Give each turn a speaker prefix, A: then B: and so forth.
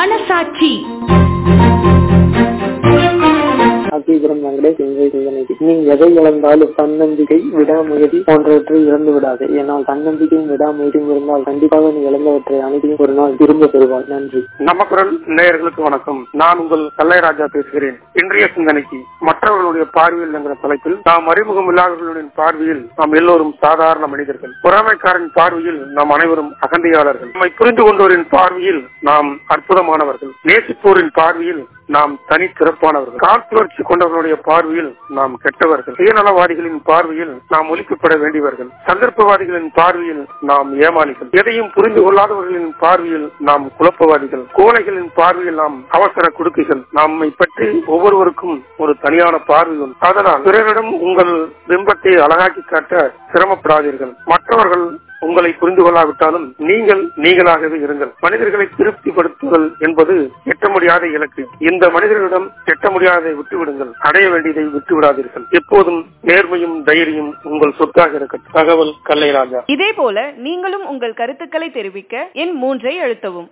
A: மனசாட்சி.
B: நீ எதை இழந்தாலும் தன்னம்பிக்கை, விடாமுயற்சி போன்றவற்றை இழந்து விடாது. ஏனால் தன்னம்பிக்கையும் விடாமுயற்சியும் இருந்தால் கண்டிப்பாக நீ இழந்தவற்றை அனைத்தையும் ஒரு நாள் திரும்ப பெறுவாய். நன்றி.
C: நம்ம குரல் நேயர்களுக்கு வணக்கம். நான் உங்கள் கல்லைராஜா பேசுகிறேன். இன்றைய சிந்தனைக்கு மற்றவர்களுடைய பார்வையில் என்கிற தலைப்பில் நாம் அறிமுகம் இல்லாதவர்களின் பார்வையில் நாம் எல்லோரும் சாதாரண மனிதர்கள். பொறாமைக்காரன் பார்வையில் நாம் அனைவரும் அகந்தையாளர்கள். நம்மை புரிந்து கொண்டோரின் பார்வையில் நாம் அற்புதமானவர்கள். நேசிப்போரின் பார்வையில் நாம் தனி சிறப்பானவர்கள். காழ்ப்புணர்ச்சி கொண்டவர்களுடைய பார்வையில் நாம் கெட்டவர்கள். சுயநலவாதிகளின் பார்வையில் நாம் ஒழிக்கப்பட வேண்டியவர்கள். சந்தர்ப்பவாதிகளின் பார்வையில் நாம் ஏமாளிகள். எதையும் புரிந்து கொள்ளாதவர்களின் பார்வையில் நாம் குழப்பவாதிகள். கோழைகளின் பார்வையில் நாம் அவசர குடுக்கைகள். நம்மை பற்றி ஒவ்வொருவருக்கும் ஒரு தனியான பார்வை உண்டு. அதனால் பிறரிடம் உங்கள் பிம்பத்தை அழகாக்கி காட்ட சிரமப்படாதீர்கள். மற்றவர்கள் உங்களை புரிந்து கொள்ளாவிட்டாலும் நீங்கள் நீங்களாகவே இருங்கள். மனிதர்களை திருப்திப்படுத்துதல் என்பது எட்ட முடியாத இலக்கு. இந்த மனிதர்களிடம் எட்ட முடியாததை விட்டுவிடுங்கள், அடைய வேண்டியதை விட்டு விடாதீர்கள். எப்போதும் நேர்மையும் தைரியம் உங்கள் சொத்தாக இருக்கட்டும். தகவல் கல்லைராஜா.
A: இதே போல நீங்களும் உங்கள் கருத்துக்களை தெரிவிக்க எண் 3 அழுத்தவும்.